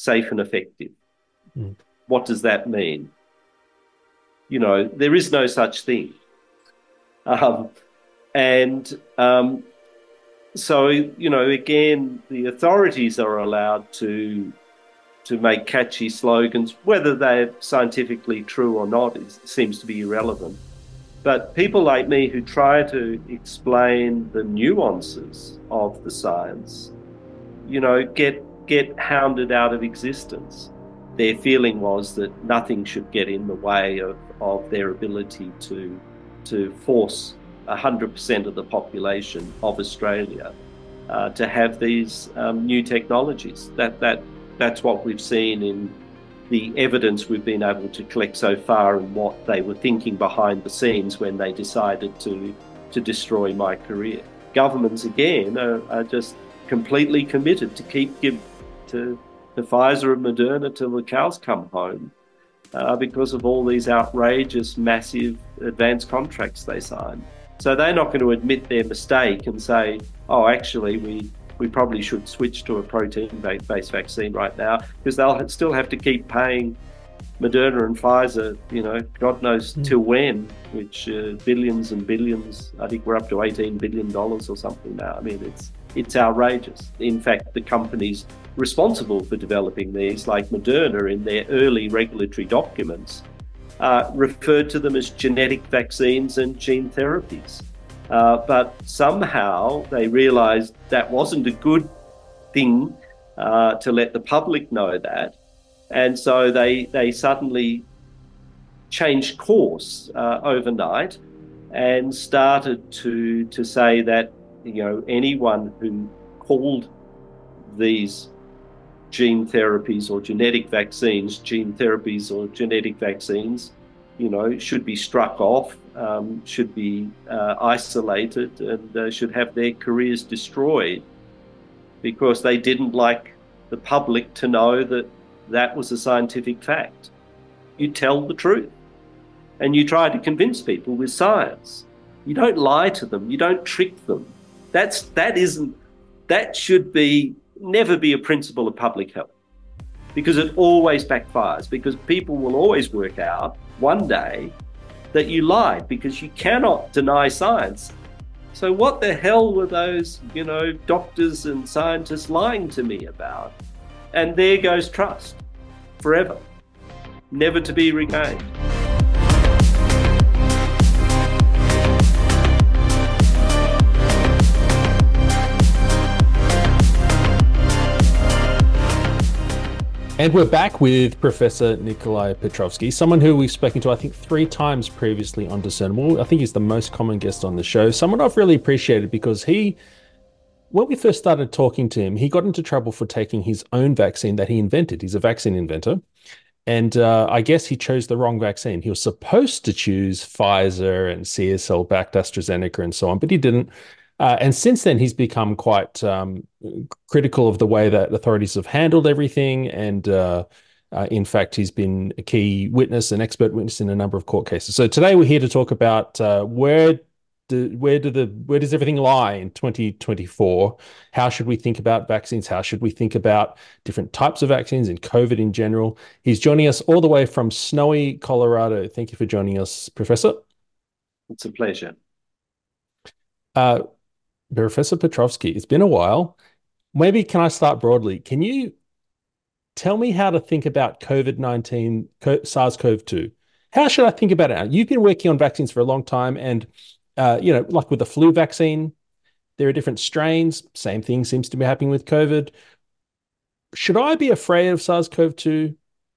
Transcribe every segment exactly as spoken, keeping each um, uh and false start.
safe and effective. Mm. What does that mean? You know, there is no such thing. Um, and um, so, you know, again, the authorities are allowed to to make catchy slogans. Whether they're scientifically true or not is, seems to be irrelevant. But people like me who try to explain the nuances of the science, you know, get get hounded out of existence. Their feeling was that nothing should get in the way of, of their ability to to force one hundred percent of the population of Australia uh, to have these um, new technologies. That that that's what we've seen in the evidence we've been able to collect so far and what they were thinking behind the scenes when they decided to to destroy my career. Governments again are, are just completely committed to keep give to to Pfizer and Moderna till the cows come home uh, because of all these outrageous, massive advance contracts they sign. So they're not going to admit their mistake and say, "Oh, actually, we." We probably should switch to a protein-based vaccine right now," because they'll still have to keep paying Moderna and Pfizer, you know, God knows Mm. till when, which uh, billions and billions. I think we're up to eighteen billion dollars or something now. I mean, it's it's outrageous. In fact, the companies responsible for developing these, like Moderna, in their early regulatory documents, uh, referred to them as genetic vaccines and gene therapies. Uh, but somehow they realized that wasn't a good thing uh, to let the public know that. And so they, they suddenly changed course uh, overnight and started to, to say that, you know, anyone who called these gene therapies or genetic vaccines, gene therapies or genetic vaccines, you know, should be struck off, um, should be uh, isolated, and uh, should have their careers destroyed because they didn't like the public to know that that was a scientific fact. You tell the truth and you try to convince people with science. You don't lie to them. You don't trick them. That's that isn't that should be never be a principle of public health, because it always backfires, because people will always work out one day that you lied, because you cannot deny science. So what the hell were those, you know, doctors and scientists lying to me about? And there goes trust forever, never to be regained. And we're back with Professor Nikolai Petrovsky, someone who we've spoken to, I think, three times previously on Discernible. I think he's the most common guest on the show. Someone I've really appreciated because he, when we first started talking to him, he got into trouble for taking his own vaccine that he invented. He's a vaccine inventor. And uh, I guess he chose the wrong vaccine. He was supposed to choose Pfizer and C S L-backed AstraZeneca and so on, but he didn't. Uh, and since then, he's become quite um, critical of the way that authorities have handled everything. And uh, uh, in fact, he's been a key witness, an expert witness in a number of court cases. So today we're here to talk about uh, where do, where do the where does everything lie in twenty twenty-four? How should we think about vaccines? How should we think about different types of vaccines and COVID in general? He's joining us all the way from snowy Colorado. Thank you for joining us, Professor. It's a pleasure. Uh, Professor Petrovsky, it's been a while. Maybe can I start broadly? Can you tell me how to think about COVID nineteen, SARS-CoV two? How should I think about it now? You've been working on vaccines for a long time, and uh, you know, like with the flu vaccine, there are different strains. Same thing seems to be happening with COVID. Should I be afraid of SARS-CoV two?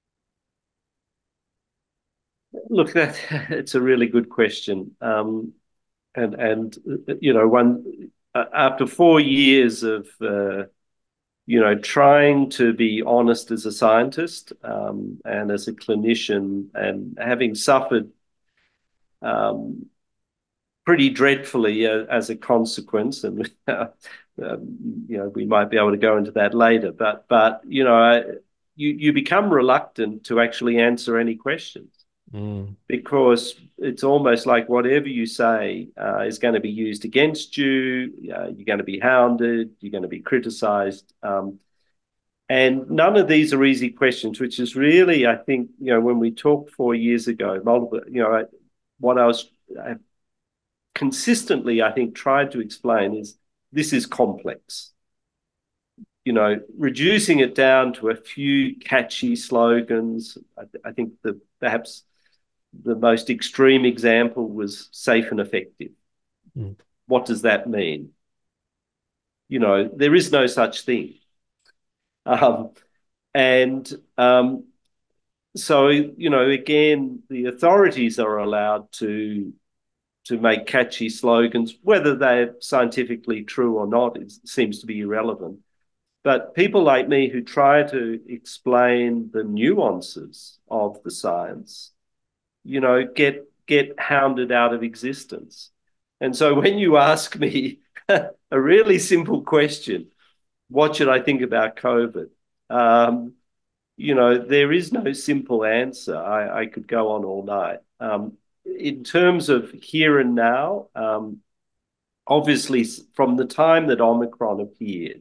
Look, that it's a really good question. Um, and and you know, one uh, after four years of uh, you know trying to be honest as a scientist um, and as a clinician, and having suffered um, pretty dreadfully uh, as a consequence, and uh, um, you know, we might be able to go into that later. But but you know, I, you you become reluctant to actually answer any questions, Mm. because it's almost like whatever you say uh, is going to be used against you. Uh, you're going to be hounded. You're going to be criticised. Um, And none of these are easy questions, which is really, I think, you know, when we talked four years ago, multiple, you know, what I was I consistently, I think, tried to explain is this is complex. You know, reducing it down to a few catchy slogans. I, I think the perhaps the most extreme example was safe and effective. Mm. What does that mean? You know, there is no such thing. Um, and um, so, you know, again, the authorities are allowed to to make catchy slogans, whether they're scientifically true or not, it seems to be irrelevant. But people like me who try to explain the nuances of the science, you know, get get hounded out of existence. And so when you ask me a really simple question, what should I think about COVID? Um, you know, there is no simple answer. I, I could go on all night. Um, in terms of here and now, um, obviously from the time that Omicron appeared,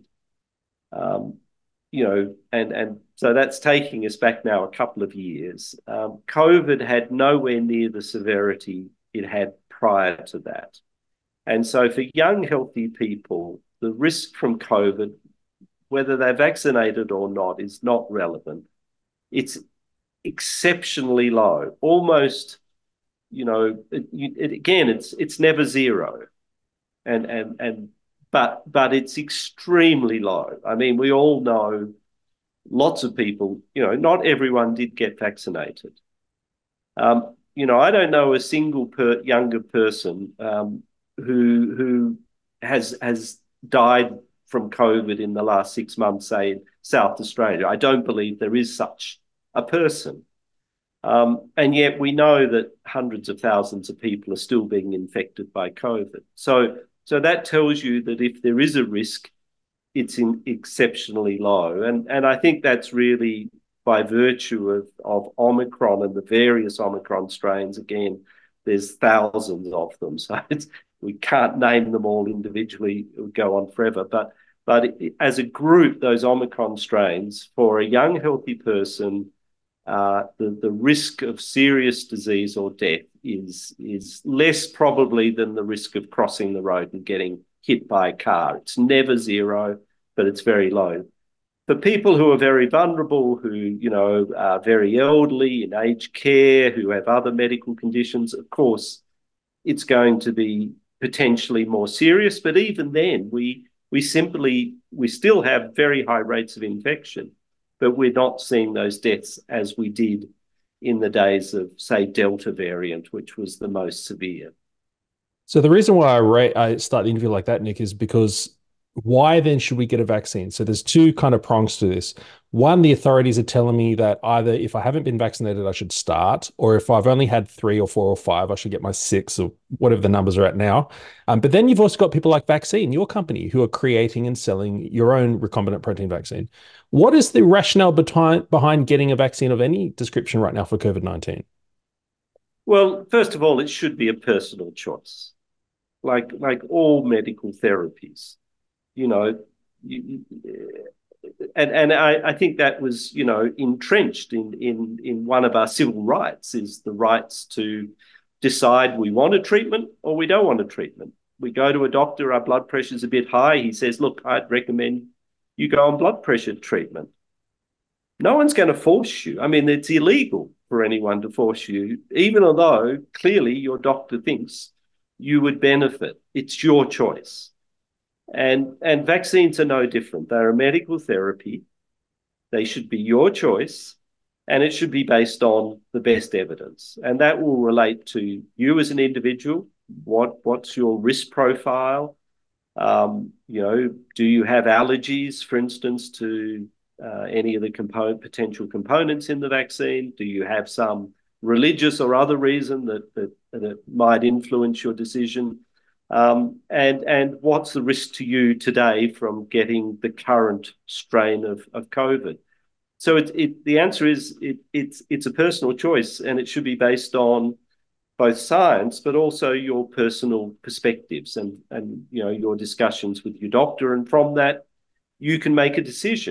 um, you know, and, and so that's taking us back now a couple of years. Um, COVID had nowhere near the severity it had prior to that. And so for young, healthy people, the risk from COVID, whether they're vaccinated or not, is not relevant. It's exceptionally low, almost, you know, it, it, again, it's it's never zero. And, and, and but but it's extremely low. I mean, we all know lots of people, you know, not everyone did get vaccinated. Um, you know, I don't know a single per, younger person um, who who has has died from COVID in the last six months, say in South Australia. I don't believe there is such a person. Um, and yet we know that hundreds of thousands of people are still being infected by COVID. So, so that tells you that if there is a risk, it's in exceptionally low. And, and I think that's really by virtue of, of Omicron and the various Omicron strains. Again, there's thousands of them. So it's, we can't name them all individually. It would go on forever. But, but it, as a group, those Omicron strains, for a young, healthy person, uh, the, the risk of serious disease or death is, is less probably than the risk of crossing the road and getting hit by a car. It's never zero, but it's very low. For people who are very vulnerable, who, you know, are very elderly, in aged care, who have other medical conditions, of course, it's going to be potentially more serious. But even then, we we simply, we still have very high rates of infection, but we're not seeing those deaths as we did in the days of, say, Delta variant, which was the most severe. So the reason why I, rate, I start the interview like that, Nick, is because why then should we get a vaccine? So there's two kind of prongs to this. One, the authorities are telling me that either if I haven't been vaccinated, I should start, or if I've only had three or four or five, I should get my six or whatever the numbers are at now. Um, but then you've also got people like Vaccine, your company, who are creating and selling your own recombinant protein vaccine. What is the rationale behind, behind getting a vaccine of any description right now for COVID nineteen? Well, first of all, it should be a personal choice, like, like all medical therapies. You know, you, and and I, I think that was, you know, entrenched in in in one of our civil rights, is the rights to decide we want a treatment or we don't want a treatment. We go to a doctor, our blood pressure's a bit high. He says, look, I'd recommend you go on blood pressure treatment. No one's going to force you. I mean, it's illegal for anyone to force you, even although clearly your doctor thinks you would benefit. It's your choice. And, and vaccines are no different. They're a medical therapy. They should be your choice, and it should be based on the best evidence. And that will relate to you as an individual. What, what's your risk profile? Um, you know, do you have allergies, for instance, to uh, any of the component, potential components in the vaccine? Do you have some religious or other reason that, that, that might influence your decision? Um, and and what's the risk to you today from getting the current strain of, of COVID? So it, it the answer is it, it's it's a personal choice, and it should be based on both science, but also your personal perspectives and, and you know, your discussions with your doctor. And from that, you can make a decision.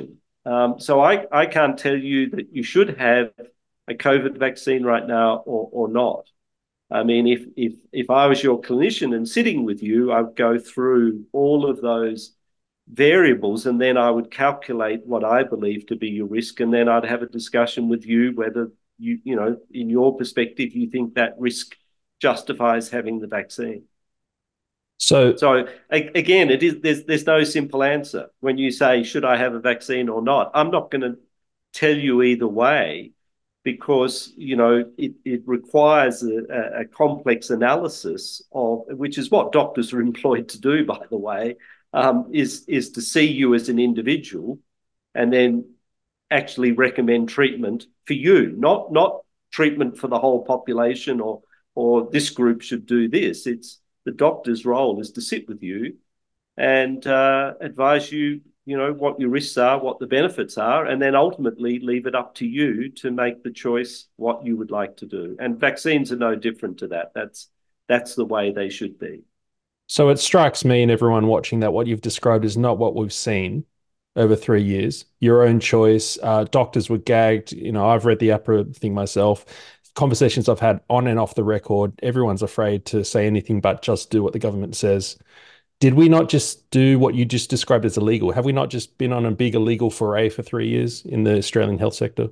Um, so I, I can't tell you that you should have a COVID vaccine right now or, or not. I mean, if if if I was your clinician and sitting with you, I'd go through all of those variables and then I would calculate what I believe to be your risk, and then I'd have a discussion with you whether you you know in your perspective you think that risk justifies having the vaccine. So, So again, it is there's there's no simple answer when you say should I have a vaccine or not. I'm not going to tell you either way because you know it, it requires a, a complex analysis of which is what doctors are employed to do, by the way, um, is is to see you as an individual and then actually recommend treatment for you, not not treatment for the whole population or or this group should do this. It's the doctor's role is to sit with you and uh, advise you, you know, what your risks are, what the benefits are, and then ultimately leave it up to you to make the choice what you would like to do. And vaccines are no different to that. That's that's the way they should be. so it strikes me and everyone watching that what you've described is not what we've seen over three years. Your own choice. Uh, doctors were gagged. You know, I've read the APRA thing myself. Conversations I've had on and off the record, everyone's afraid to say anything but just do what the government says. Did we not just do what you just described as illegal? Have we not just been on a big illegal foray for three years in the Australian health sector?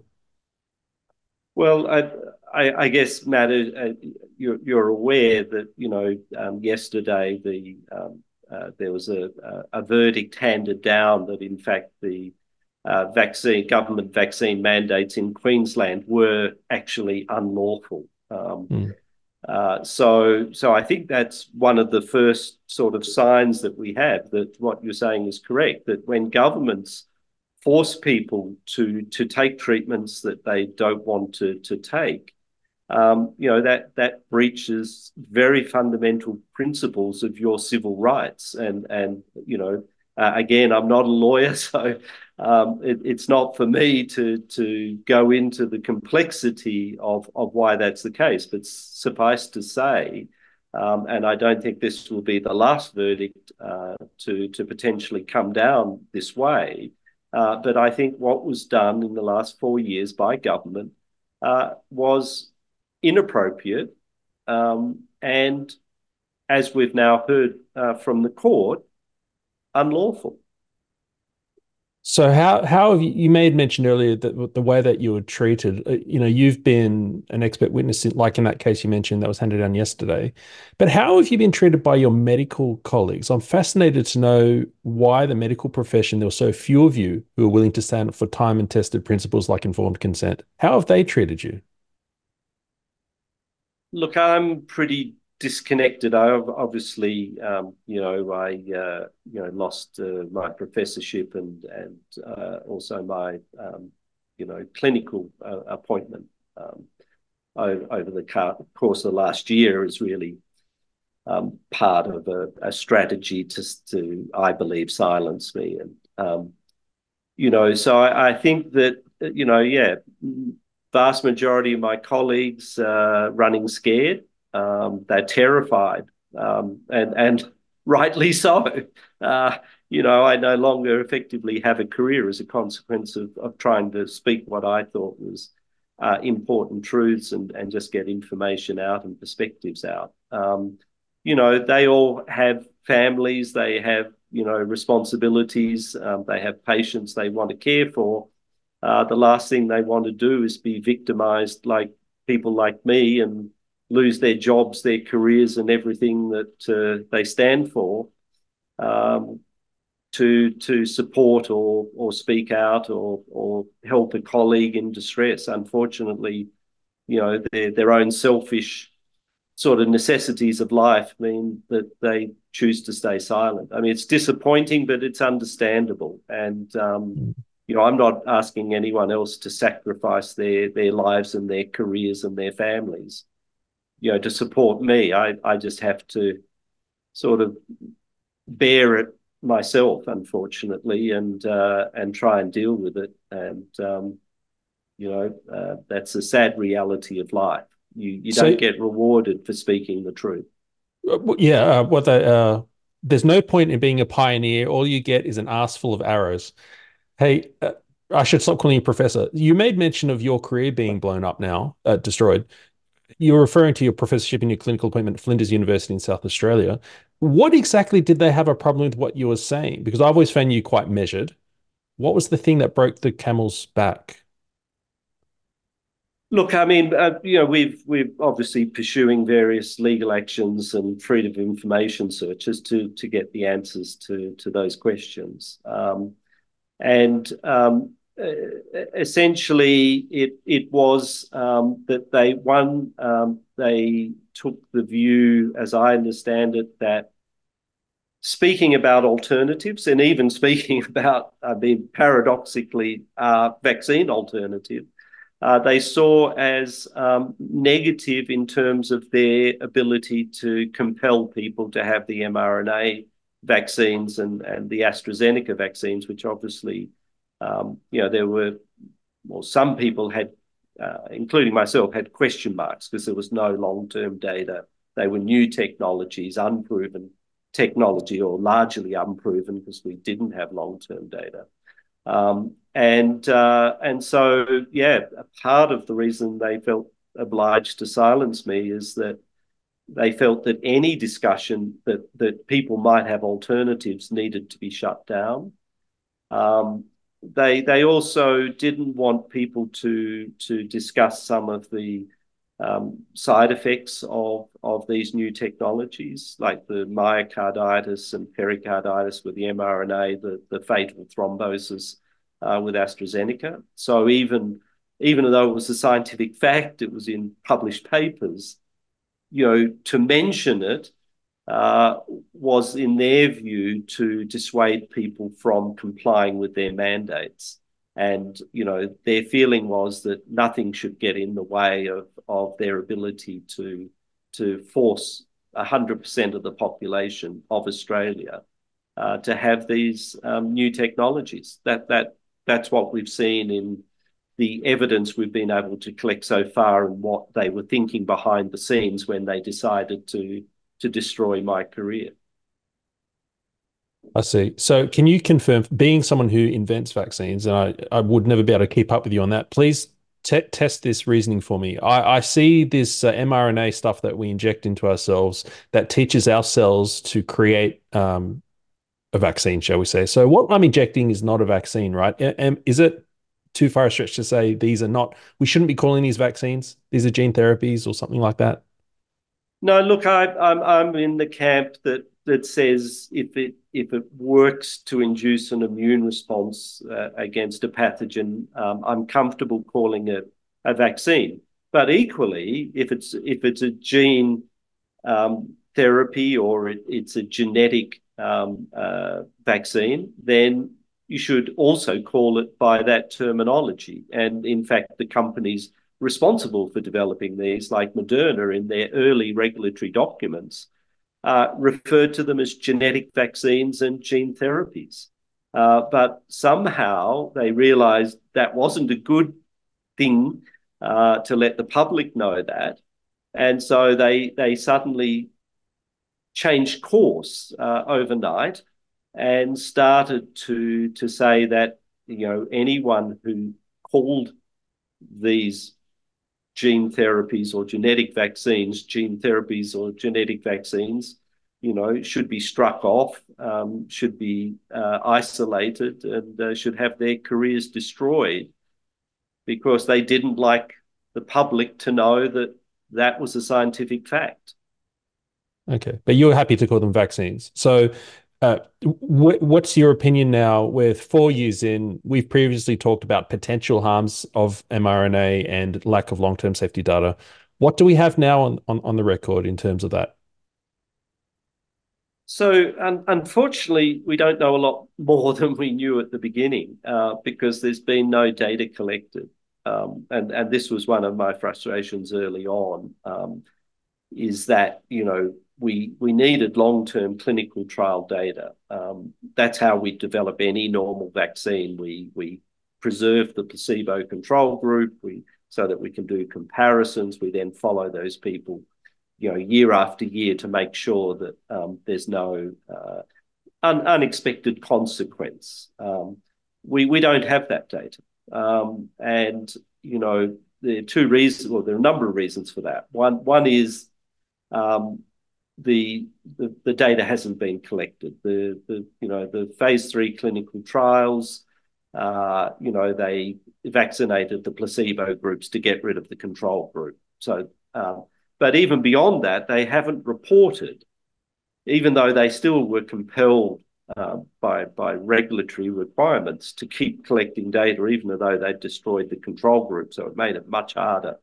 Well, I, I, I guess, Matt, uh, you're, you're aware that you know um, yesterday the um, uh, there was a, a verdict handed down that in fact the uh, vaccine government vaccine mandates in Queensland were actually unlawful. Um, Mm. uh, so, so I think that's one of the first sort of signs that we have that what you're saying is correct. That when governments force people to to take treatments that they don't want to to take, um, you know that that breaches very fundamental principles of your civil rights. And and you know, uh, again, I'm not a lawyer, so um, it, it's not for me to to go into the complexity of of why that's the case. But suffice to say. Um, and I don't think this will be the last verdict uh, to to potentially come down this way. Uh, but I think what was done in the last four years by government uh, was inappropriate. Um, and as we've now heard uh, from the court, unlawful. So how how have you, you made mention earlier that the way that you were treated, uh, you know, you've been an expert witness, in, like in that case you mentioned that was handed down yesterday. But how have you been treated by your medical colleagues? I'm fascinated to know why the medical profession, there were so few of you who are willing to stand up for time and tested principles like informed consent. How have they treated you? Look, I'm pretty disconnected. I obviously, um, you know, I uh, you know lost uh, my professorship and and uh, also my um, you know clinical uh, appointment um, over, over the course of the last year is really um, part of a, a strategy to to I believe silence me. And um, you know, so I, I think that you know, yeah, vast majority of my colleagues uh, running scared. Um, they're terrified, um, and and rightly so. Uh, you know, I no longer effectively have a career as a consequence of, of trying to speak what I thought was uh, important truths and and just get information out and perspectives out. Um, you know, they all have families, they have you know responsibilities, um, they have patients they want to care for. Uh, the last thing they want to do is be victimized like people like me and lose their jobs, their careers, and everything that uh, they stand for um, to to support or or speak out or or help a colleague in distress. Unfortunately, you know, their their own selfish sort of necessities of life mean that they choose to stay silent. I mean, it's disappointing, but it's understandable. And um, you know, I'm not asking anyone else to sacrifice their their lives and their careers and their families, you know, to support me. I I just have to sort of bear it myself, unfortunately, and uh, and try and deal with it. And um, you know, uh, that's a sad reality of life. You you So don't get rewarded for speaking the truth. uh, yeah, uh, what the, uh, there's no point in being a pioneer. All you get is an ass full of arrows. Hey, uh, I should stop calling you professor. You made mention of your career being blown up now, uh, destroyed. You're referring to your professorship and your clinical appointment at Flinders University in South Australia. What exactly did they have a problem with what you were saying? Because I've always found you quite measured. What was the thing that broke the camel's back? Look, I mean, uh, you know, we've we're obviously pursuing various legal actions and freedom of information searches to to get the answers to to those questions. Um, and um, uh, essentially, it it was um, that they one um, they took the view, as I understand it, that speaking about alternatives and even speaking about, I mean, paradoxically, uh, vaccine alternative, uh, they saw as um, negative in terms of their ability to compel people to have the mRNA vaccines and, and the AstraZeneca vaccines, which obviously, um, you know, there were, well, some people had, uh, including myself, had question marks because there was no long-term data. They were new technologies, unproven technology, or largely unproven because we didn't have long-term data. Um, and uh, and so, yeah, part of the reason they felt obliged to silence me is that they felt that any discussion that that people might have alternatives needed to be shut down. Um, they they also didn't want people to to discuss some of the um, side effects of of these new technologies, like the myocarditis and pericarditis with the mRNA, the the fatal thrombosis uh, with AstraZeneca. So even even though it was a scientific fact, it was in published papers, you know, to mention it uh, was, in their view, to dissuade people from complying with their mandates. And, you know, their feeling was that nothing should get in the way of, of their ability to, to force one hundred percent of the population of Australia uh, to have these um, new technologies. That, that, that's what we've seen in the evidence we've been able to collect so far and what they were thinking behind the scenes when they decided to to destroy my career. I see. So can you confirm, being someone who invents vaccines, and I, I would never be able to keep up with you on that, please te test this reasoning for me. I, I see this uh, mRNA stuff that we inject into ourselves that teaches our cells to create um, a vaccine, shall we say. So what I'm injecting is not a vaccine, right? And is it too far a stretch to say these are not, we shouldn't be calling these vaccines, these are gene therapies or something like that? No, look, I, I'm I'm in the camp that that says if it if it works to induce an immune response uh, against a pathogen, um, I'm comfortable calling it a vaccine. But equally, if it's if it's a gene um, therapy or it, it's a genetic um, uh, vaccine, then you should also call it by that terminology. And in fact, the companies responsible for developing these, like Moderna, in their early regulatory documents, uh, referred to them as genetic vaccines and gene therapies. Uh, but somehow they realized that wasn't a good thing uh, to let the public know that. And so they, they suddenly changed course uh, overnight and started to, to say that, you know, anyone who called these gene therapies or genetic vaccines, gene therapies or genetic vaccines, you know, should be struck off, um, should be uh, isolated, and uh, should have their careers destroyed because they didn't like the public to know that that was a scientific fact. Okay, but you're happy to call them vaccines. So, uh, wh what's your opinion now? With four years in, we've previously talked about potential harms of mRNA and lack of long-term safety data. What do we have now on, on, on the record in terms of that? So, un unfortunately, we don't know a lot more than we knew at the beginning uh, because there's been no data collected. Um, and, and this was one of my frustrations early on, um, is that, you know, we we needed long-term clinical trial data. Um, that's how we develop any normal vaccine. We we preserve the placebo control group we so that we can do comparisons. We then follow those people, you know, year after year to make sure that um, there's no uh, un unexpected consequence. Um, We we don't have that data, um, and you know there are two reasons. Well, there are a number of reasons for that. One one is um, the, the the data hasn't been collected. The the you know the phase three clinical trials, uh, you know they vaccinated the placebo groups to get rid of the control group. So, um, but even beyond that, they haven't reported, even though they still were compelled uh, by by regulatory requirements to keep collecting data, even though they destroyed the control group. So it made it much harder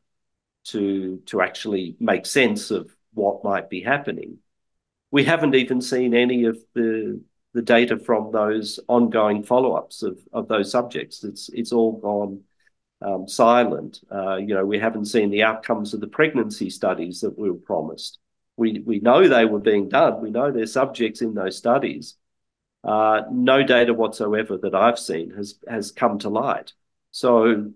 to to actually make sense of what might be happening. We haven't even seen any of the the data from those ongoing follow-ups of, of those subjects. It's it's all gone um, silent. Uh, you know, we haven't seen the outcomes of the pregnancy studies that we were promised. We we know they were being done. We know there's subjects in those studies. Uh, no data whatsoever that I've seen has has come to light. So,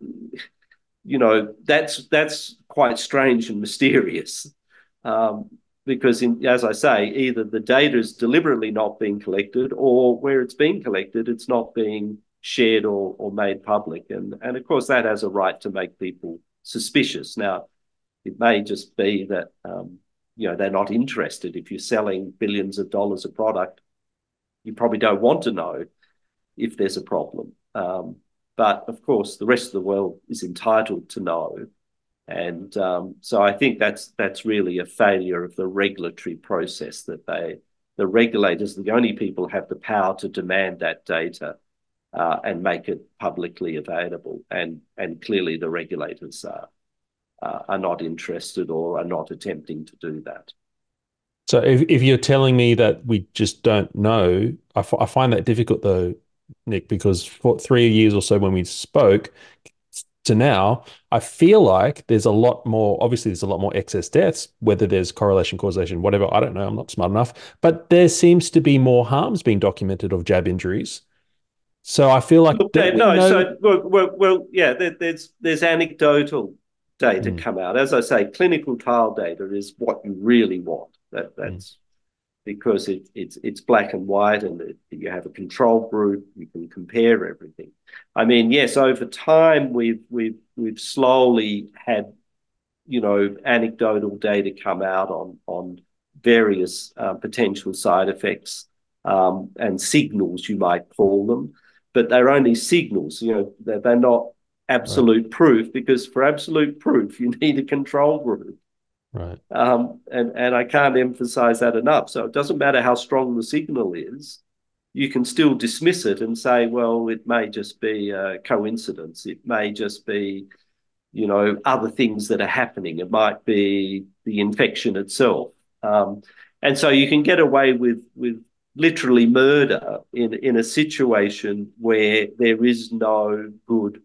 you know, that's that's quite strange and mysterious. Um, because, in, as I say, either the data is deliberately not being collected, or where it's being collected, it's not being shared or, or made public. And, and of course, that has a right to make people suspicious. Now, it may just be that, um, you know, they're not interested. If you're selling billions of dollars of product, you probably don't want to know if there's a problem. Um, but, of course, the rest of the world is entitled to know. And um, so I think that's that's really a failure of the regulatory process, that they, the regulators, the only people have the power to demand that data uh, and make it publicly available. And and clearly the regulators are, uh, are not interested or are not attempting to do that. So if, if you're telling me that we just don't know, I, f- I find that difficult though, Nick, because for three years or so when we spoke to now, I feel like there's a lot more, obviously there's a lot more excess deaths, whether there's correlation, causation, whatever, I don't know, I'm not smart enough, but there seems to be more harms being documented of jab injuries. So I feel like, Look, don't Dave, we no, know? so well, well, well yeah, there, there's there's anecdotal data Mm, come out. As I say, clinical trial data is what you really want. That mm, that's because it, it's it's black and white, and it, you have a control group. You can compare everything. I mean, yes, over time we've we've we've slowly had, you know, anecdotal data come out on on various uh, potential side effects um, and signals, you might call them, but they're only signals. You know, they're, they're not right, absolute proof, because for absolute proof you need a control group. right. Um, and, and I can't emphasize that enough. So it doesn't matter how strong the signal is, you can still dismiss it and say, well, it may just be a coincidence. It may just be, you know, other things that are happening. It might be the infection itself. Um, and so you can get away with, with literally murder in, in a situation where there is no good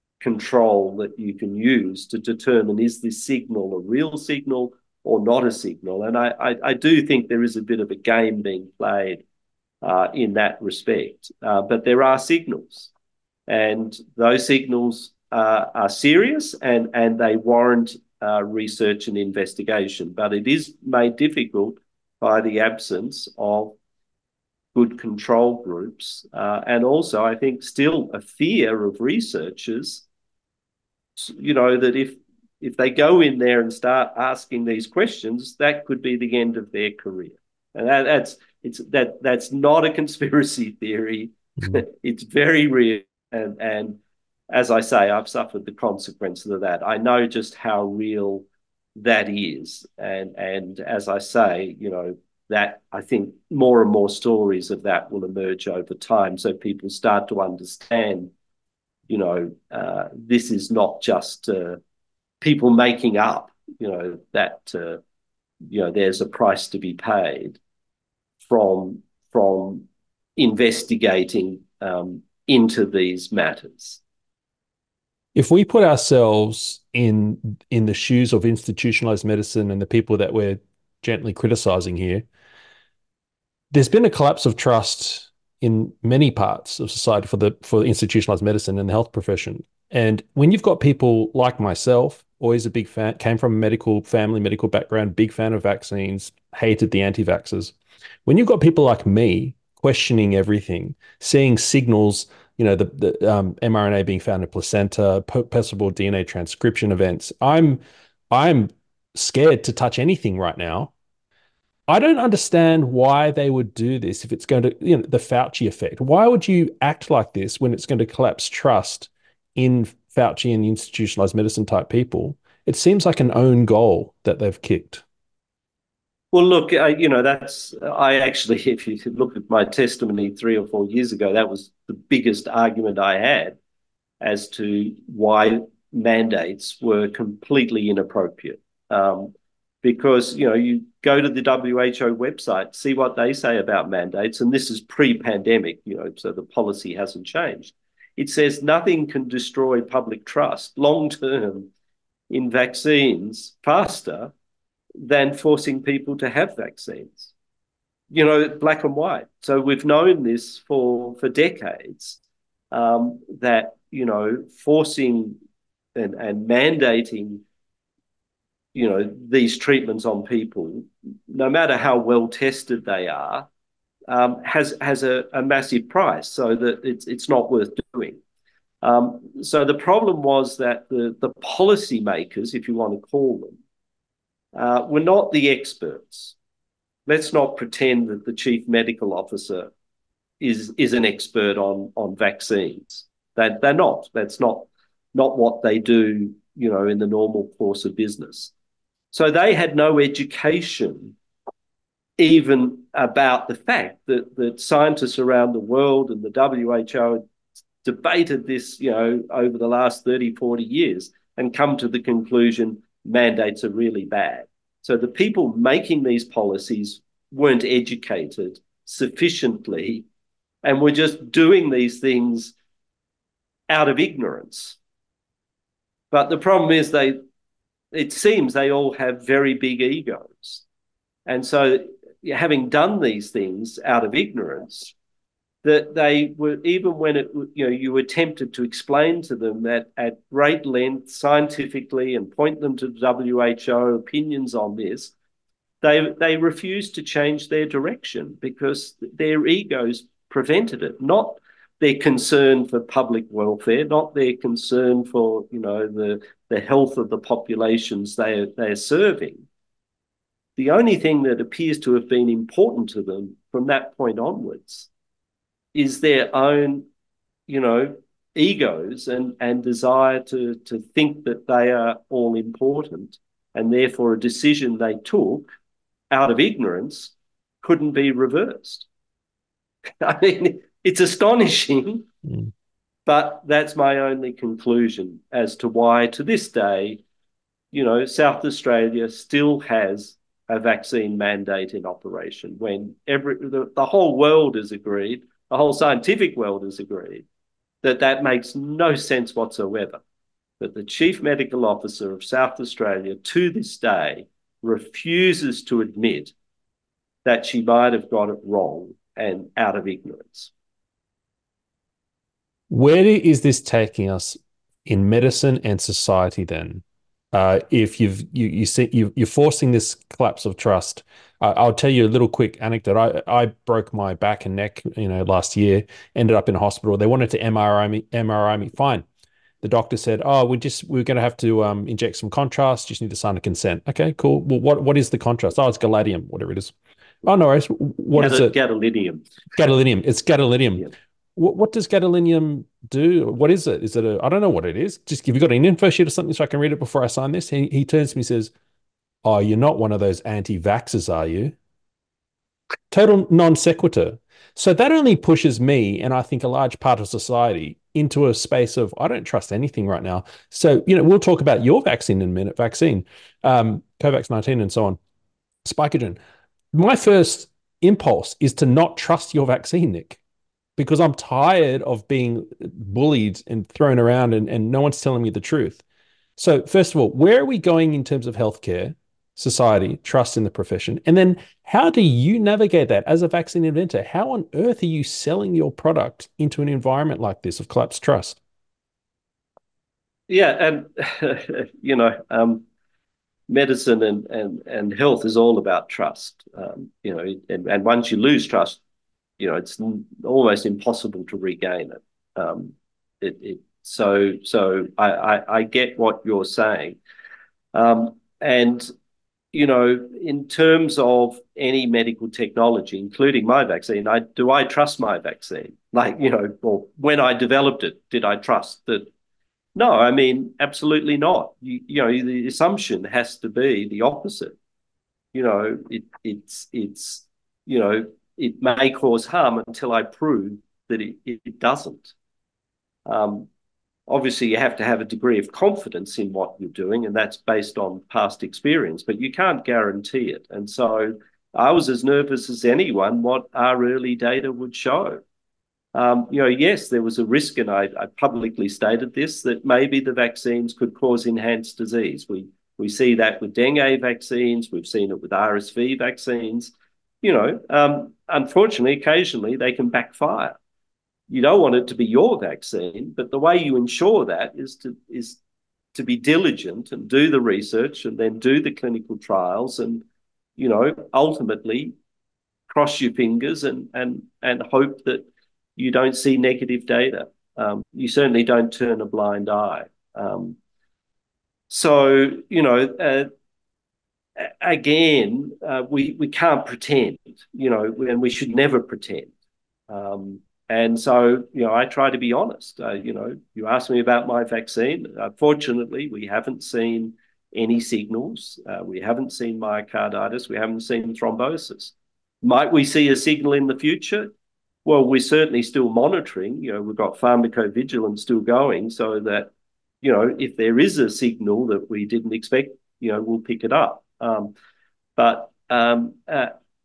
control that you can use to determine, is this signal a real signal or not a signal. And I, I, I do think there is a bit of a game being played uh, in that respect. Uh, but there are signals, and those signals uh, are serious, and, and they warrant uh, research and investigation. But it is made difficult by the absence of good control groups. Uh, and also, I think, still a fear of researchers, you know, that if if they go in there and start asking these questions, that could be the end of their career. And that, that's it's that that's not a conspiracy theory. Mm. It's very real. And and as I say, I've suffered the consequences of that. I know just how real that is. And and as I say, you know, that I think more and more stories of that will emerge over time. So people start to understand, you know, uh, this is not just uh, people making up, you know, that, uh, you know, there's a price to be paid from, from investigating um, into these matters. If we put ourselves in in the shoes of institutionalized medicine and the people that we're gently criticizing here, there's been a collapse of trust in many parts of society for the for institutionalized medicine and the health profession. And when you've got people like myself, always a big fan, came from a medical family, medical background, big fan of vaccines, hated the anti-vaxxers. When you've got people like me questioning everything, seeing signals, you know, the, the um, mRNA being found in placenta, possible D N A transcription events. I'm I'm scared to touch anything right now. I don't understand why they would do this if it's going to, you know, the Fauci effect. Why would you act like this when it's going to collapse trust in Fauci and institutionalized medicine type people? It seems like an own goal that they've kicked. Well, look, uh, you know, that's, I actually, if you look at my testimony three or four years ago, that was the biggest argument I had as to why mandates were completely inappropriate. Um, because, you know, you go to the W H O website, see what they say about mandates, and this is pre-pandemic, you know, so the policy hasn't changed. It says nothing can destroy public trust long-term in vaccines faster than forcing people to have vaccines. You know, black and white. So we've known this for, for decades, um, that, you know, forcing and, and mandating, you know, these treatments on people, no matter how well tested they are, um, has has a, a massive price, so that it's it's not worth doing. Um, so the problem was that the the policymakers, if you want to call them, uh, were not the experts. Let's not pretend that the chief medical officer is is an expert on on vaccines. They they're not. That's not not what they do, you know, in the normal course of business. So they had no education even about the fact that that scientists around the world and the W H O debated this, you know, over the last thirty, forty years and come to the conclusion mandates are really bad. So the people making these policies weren't educated sufficiently and were just doing these things out of ignorance. But the problem is they, it seems they all have very big egos. And so having done these things out of ignorance, that they were, even when it, you know, you were tempted to explain to them that at great length, scientifically, and point them to W H O opinions on this, they they refused to change their direction because their egos prevented it, not their concern for public welfare, not their concern for, you know, the, the health of the populations they are, they are serving. The only thing that appears to have been important to them from that point onwards is their own, you know, egos and, and desire to, to think that they are all important, and therefore a decision they took out of ignorance couldn't be reversed. I mean, it's astonishing, mm. but that's my only conclusion as to why, to this day, you know, South Australia still has a vaccine mandate in operation when every the, the whole world has agreed, the whole scientific world has agreed that that makes no sense whatsoever. But the Chief Medical Officer of South Australia, to this day, refuses to admit that she might have got it wrong and out of ignorance. Where is this taking us in medicine and society then? Uh, if you've you you see you you're forcing this collapse of trust. Uh, I'll tell you a little quick anecdote. I I broke my back and neck, you know, last year. Ended up in a hospital. They wanted to M R I me. M R I me. Fine. The doctor said, "Oh, we just we're going to have to um, inject some contrast. Just need to sign a consent." Okay, cool. Well, what what is the contrast? Oh, it's galadium, whatever it is. Oh, no worries. What Gad- is it? Gadolinium. Gadolinium. It's gadolinium. Yeah. What, what does gadolinium do? What is it? Is it a, I don't know what it is. Just have you got an info sheet or something so I can read it before I sign this? He, he turns to me and says, "Oh, you're not one of those anti-vaxxers, are you?" Total non sequitur. So that only pushes me, and I think a large part of society, into a space of, I don't trust anything right now. So, you know, we'll talk about your vaccine in a minute, vaccine, um, COVAX nineteen and so on, Spikogen. My first impulse is to not trust your vaccine, Nick, because I'm tired of being bullied and thrown around and, and no one's telling me the truth. So first of all, where are we going in terms of healthcare, society, trust in the profession? And then how do you navigate that as a vaccine inventor? How on earth are you selling your product into an environment like this of collapsed trust? Yeah, and, you know, um, medicine and, and, and health is all about trust, um, you know, and, and once you lose trust, you know, it's almost impossible to regain it. Um, it, it, so so I, I, I get what you're saying. Um, and, you know, in terms of any medical technology, including my vaccine, I do I trust my vaccine? Like, you know, or when I developed it, did I trust that? No, I mean, absolutely not. You, you know, the assumption has to be the opposite. You know, it, it's it's you know, it may cause harm until I prove that it, it doesn't. Um, Obviously, you have to have a degree of confidence in what you're doing, and that's based on past experience, but you can't guarantee it. And so I was as nervous as anyone what our early data would show. Um, you know, yes, there was a risk, and I, I publicly stated this, that maybe the vaccines could cause enhanced disease. We we see that with dengue vaccines, we've seen it with R S V vaccines. You know, um, unfortunately, occasionally they can backfire. You don't want it to be your vaccine, but the way you ensure that is to is to be diligent and do the research and then do the clinical trials and, you know, ultimately cross your fingers and and and hope that you don't see negative data. Um, you certainly don't turn a blind eye. Um, so, you know, uh, again, uh, we we can't pretend, you know, and we should never pretend. Um, and so, you know, I try to be honest. Uh, you know, you asked me about my vaccine. Uh, fortunately, we haven't seen any signals. Uh, we haven't seen myocarditis. We haven't seen thrombosis. Might we see a signal in the future? Well, we're certainly still monitoring. You know, we've got pharmacovigilance still going, so that, you know, if there is a signal that we didn't expect, you know, we'll pick it up. Um, but um, uh,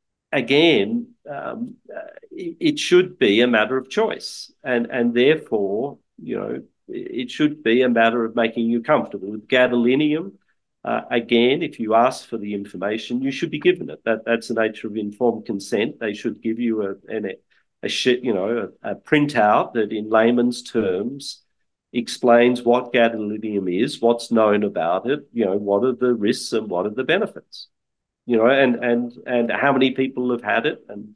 again, um, uh, it, it should be a matter of choice, and and therefore, you know, it should be a matter of making you comfortable with gadolinium. Uh, again, if you ask for the information, you should be given it. That that's the nature of informed consent. They should give you a an, a shit, you know, a, a printout that, in layman's terms, explains what gadolinium is, what's known about it, you know, what are the risks and what are the benefits, you know, and and and how many people have had it, and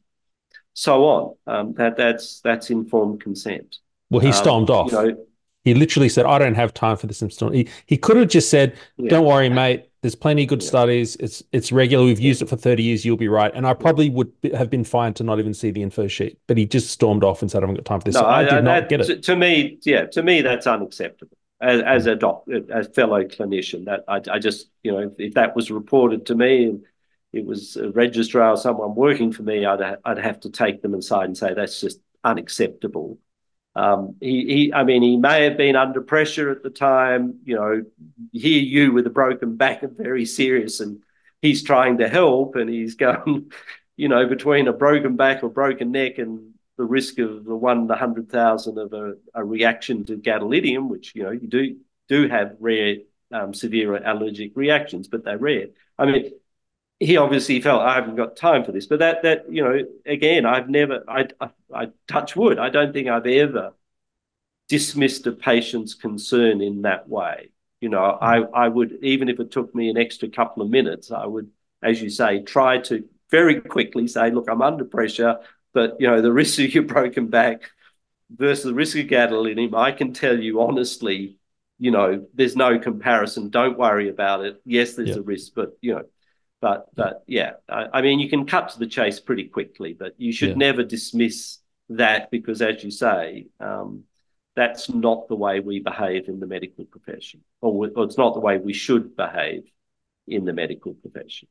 so on. Um, that that's that's informed consent. Well, he Um, stormed you off. know, He literally said, I don't have time for this. He, he could have just said, yeah, don't worry, mate. There's plenty of good yeah, studies. It's it's regular. We've yeah, used it for thirty years. You'll be right. And I yeah. probably would have been fine to not even see the info sheet. But he just stormed off and said, I haven't got time for this. No, So I I, I, did not get that it. to, to me, yeah, to me that's unacceptable. As, as Mm. a doc, as fellow clinician, that I, I just, you know, if, if that was reported to me and it was a registrar or someone working for me, I'd I'd have to take them aside and say that's just unacceptable. Um, he, he, I mean, he may have been under pressure at the time. You know, here you with a broken back and very serious, and he's trying to help, and he's going, you know, between a broken back or broken neck and the risk of the one in a hundred thousand of a, a reaction to gadolinium, which, you know, you do do have rare um, severe allergic reactions, but they're rare. I mean, he obviously felt I haven't got time for this, but that that you know, again, I've never, I, I, I touch wood, I don't think I've ever dismissed a patient's concern in that way. You know, I I would, even if it took me an extra couple of minutes, I would, as you say, try to very quickly say, look, I'm under pressure, but you know, the risk of your broken back versus the risk of gadolinium, I can tell you honestly, you know, there's no comparison. Don't worry about it. Yes, there's Yeah. a risk, but you know, but Yeah. but yeah, I, I mean, you can cut to the chase pretty quickly, but you should Yeah. never dismiss that because, as you say, um, that's not the way we behave in the medical profession, or, or it's not the way we should behave in the medical profession.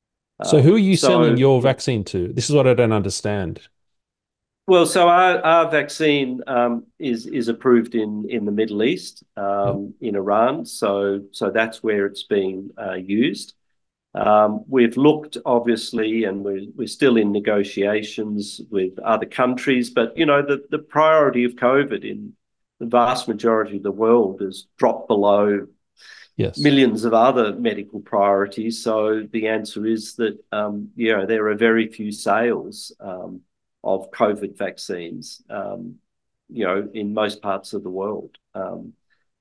So who Um, are you selling so, your yeah. vaccine to? This is what I don't understand. Well, so our, our vaccine um, is is approved in in the Middle East, Yeah. um, in Iran. So so that's where it's being uh, used. Um, we've looked, obviously, and we're we're still in negotiations with other countries. But you know, the the priority of COVID in the vast majority of the world has dropped below Yes. millions of other medical priorities. So the answer is that, um, you know, there are very few sales um, of COVID vaccines, um, you know, in most parts of the world. Um,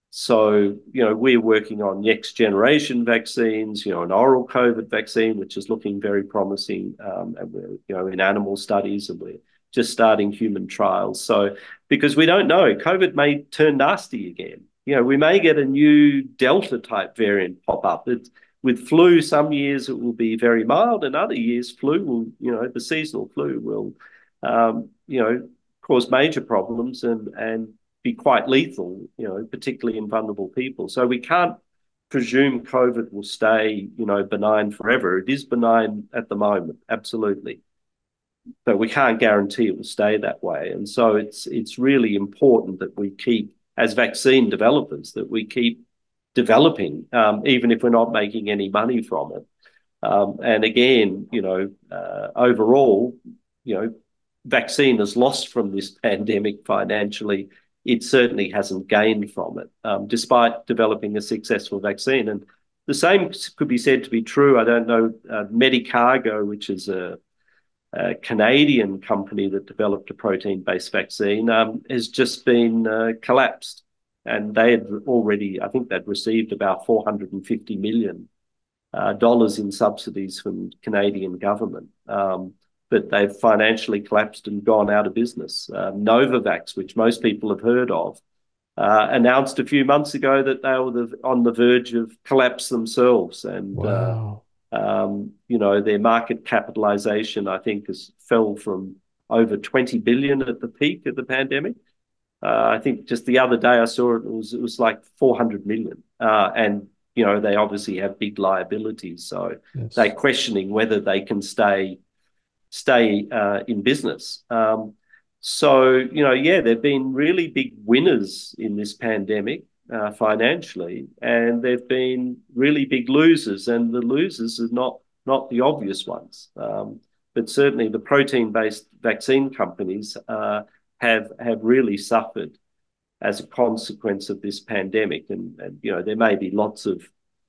so, you know, we're working on next generation vaccines, you know, an oral COVID vaccine, which is looking very promising. Um, and we're, you know, in animal studies, and we're just starting human trials. So, because we don't know, COVID may turn nasty again. You know, we may get a new Delta type variant pop up. It's, with flu, some years it will be very mild, and other years flu will, you know, the seasonal flu will, um, you know, cause major problems and and be quite lethal, you know, particularly in vulnerable people. So we can't presume COVID will stay, you know, benign forever. It is benign at the moment, absolutely, but we can't guarantee it will stay that way. And so it's it's really important that we keep, as vaccine developers, that we keep developing, um, even if we're not making any money from it. Um, and again, you know, uh, overall, you know, vaccine has lost from this pandemic financially. It certainly hasn't gained from it, um, despite developing a successful vaccine. And the same could be said to be true. I don't know, uh, Medicargo, which is a, a Canadian company that developed a protein-based vaccine, um, has just been uh, collapsed. And they had already, I think they'd received about four hundred fifty million uh, dollars in subsidies from the Canadian government. Um, but they've financially collapsed and gone out of business. Uh, Novavax, which most people have heard of, uh, announced a few months ago that they were the, on the verge of collapse themselves. And, Wow. uh, um, you know, their market capitalization, I think, has fell from over twenty billion at the peak of the pandemic. Uh, I think just the other day I saw it, it was, it was like four hundred million. Uh, and, you know, they obviously have big liabilities. So Yes. they're questioning whether they can stay stay uh, in business. Um, so, you know, yeah, there have been really big winners in this pandemic uh, financially, and there have been really big losers, and the losers are not, not the obvious ones. Um, but certainly the protein-based vaccine companies uh, have, have really suffered as a consequence of this pandemic. And, and, you know, there may be lots of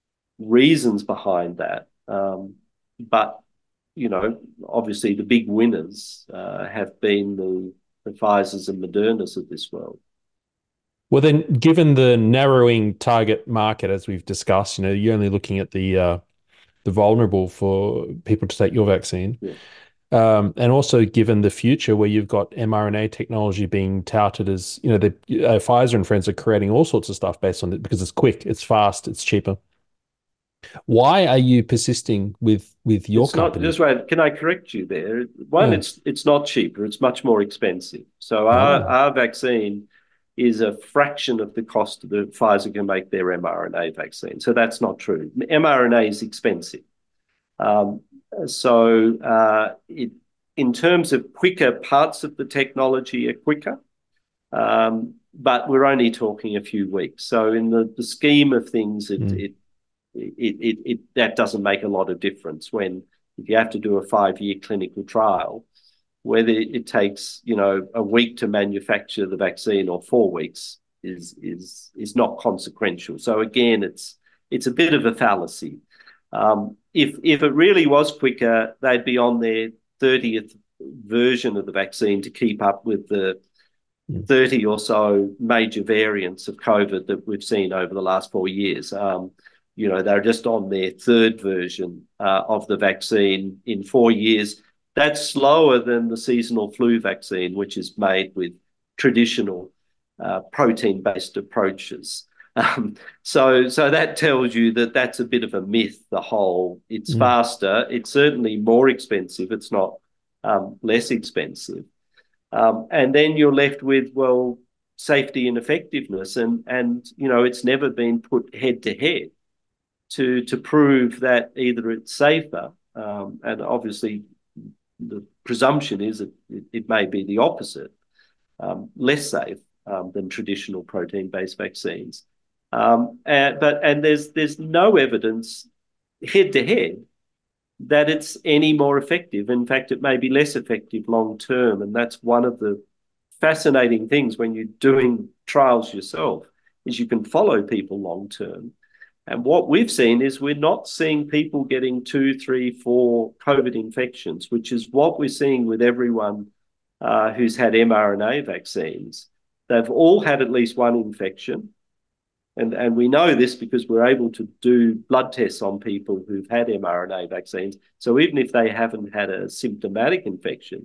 reasons behind that. Um, but you know, obviously the big winners uh, have been the, the Pfizers and Modernas of this world. Well, then, given the narrowing target market, as we've discussed, you know, you're only looking at the uh, the vulnerable for people to take your vaccine. Yeah. Um, and also given the future where you've got mRNA technology being touted as, you know, the uh, Pfizer and friends are creating all sorts of stuff based on it because it's quick, it's fast, it's cheaper. Why are you persisting with with your it's company? Not just right. Can I correct you there? One, Yeah. it's it's not cheaper. It's much more expensive. So our, Oh. our vaccine is a fraction of the cost that Pfizer can make their mRNA vaccine. So that's not true. mRNA is expensive. Um, so uh, it, in terms of quicker, parts of the technology are quicker. Um, but we're only talking a few weeks. So in the, the scheme of things, it, Mm. it It, it, it, that doesn't make a lot of difference when if you have to do a five-year clinical trial, whether it takes, you know, a week to manufacture the vaccine or four weeks is is is not consequential. So again, it's it's a bit of a fallacy. Um, if if it really was quicker, they'd be on their thirtieth version of the vaccine to keep up with the thirty or so major variants of COVID that we've seen over the last four years. Um, You know, they're just on their third version uh, of the vaccine in four years. That's slower than the seasonal flu vaccine, which is made with traditional uh, protein-based approaches. Um, so, so that tells you that that's a bit of a myth, the whole. It's Mm. faster. It's certainly more expensive. It's not um, less expensive. Um, and then you're left with, well, safety and effectiveness. And, and you know, it's never been put head-to-head. To, to prove that either it's safer, um, and obviously the presumption is that it, it may be the opposite, um, less safe um, than traditional protein-based vaccines. Um, and, but and there's there's no evidence head-to-head that it's any more effective. In fact, it may be less effective long-term, and that's one of the fascinating things when you're doing trials yourself, is you can follow people long-term. And what we've seen is we're not seeing people getting two, three, four COVID infections, which is what we're seeing with everyone uh, who's had mRNA vaccines. They've all had at least one infection. And, and we know this because we're able to do blood tests on people who've had mRNA vaccines. So even if they haven't had a symptomatic infection,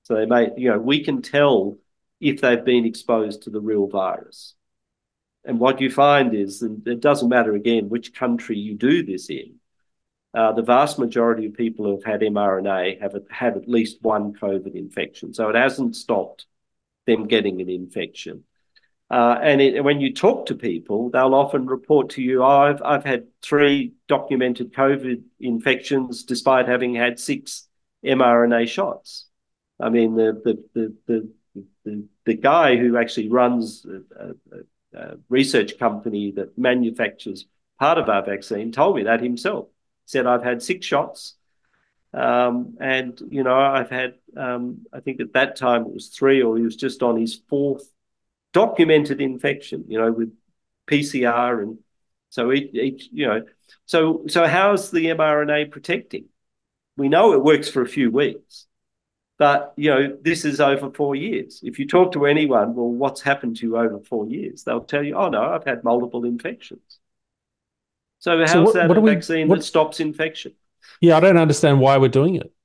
So they may, you know, we can tell if they've been exposed to the real virus. And what you find is, and it doesn't matter again which country you do this in, uh, the vast majority of people who have had mRNA have had at least one COVID infection. So it hasn't stopped them getting an infection. Uh, and it, when you talk to people, they'll often report to you, oh, I've, I've had three documented COVID infections despite having had six mRNA shots. I mean, the the the the, the, the guy who actually runs a, a, a research company that manufactures part of our vaccine told me that himself. He said, I've had six shots. Um, and, you know, I've had, um, I think at that time it was three, or he was just on his fourth documented infection, you know, with P C R. And so, each, each, you know, so, so how's the mRNA protecting? We know it works for a few weeks, but, you know, this is over four years. If you talk to anyone, well, what's happened to you over four years? They'll tell you, oh, no, I've had multiple infections. So how's So what, that what a do we, vaccine what, that stops infection? yeah, I don't understand why we're doing it.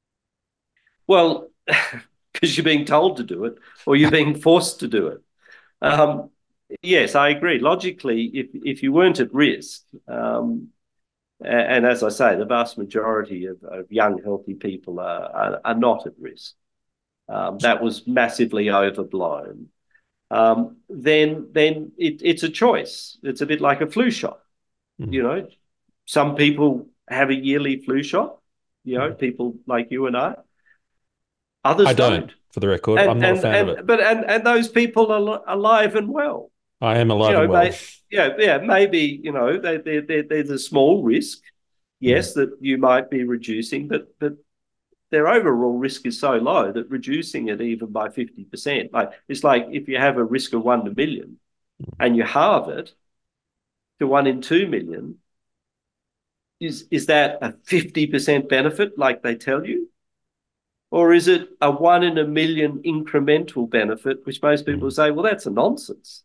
Well, because you're being told to do it or you're being forced to do it. Um, yes, I agree. Logically, if, if you weren't at risk, um, and as I say, the vast majority of, of young, healthy people are, are, are not at risk. Um, that was massively overblown. Um, then then it, it's a choice. It's a bit like a flu shot. Mm. You know, some people have a yearly flu shot, you know, mm. people like you and I. Others I don't, don't. for the record. And, I'm not and, a fan and, of it. But and, and those people are alive and well. I am alive you know, and well. May, yeah, yeah, maybe, you know, they, they, they, there's a small risk, yes, mm. that you might be reducing, but but their overall risk is so low that reducing it even by fifty percent, like it's like if you have a risk of one to a million and you halve it to one in two million, is, is that a fifty percent benefit like they tell you? Or is it a one in a million incremental benefit, which most people say, well, that's a nonsense.